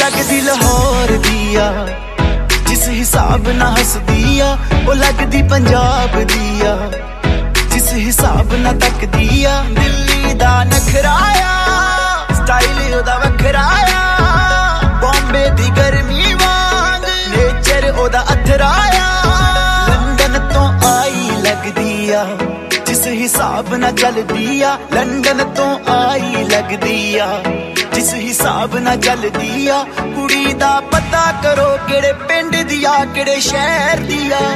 लगदी लाहौर दिया जिस हिसाब ना हसदी आ, ओ लगदी पंजाब दिया जिस हिसाब ना तकदी आ। दिल्ली दा नखराया स्टाइल ओदा वखराया, बॉम्बे दी गर्मी वांग नेचर ओदा अथराया। लंदन तो आई लगदी आ जिस हिसाब ना चलदी आ, लंदन तो आई लगदी आ जिस हिसाब ना चलदी आ। कुड़ी दा पता करो केड़े पिंड दिया केड़े शहर दिया।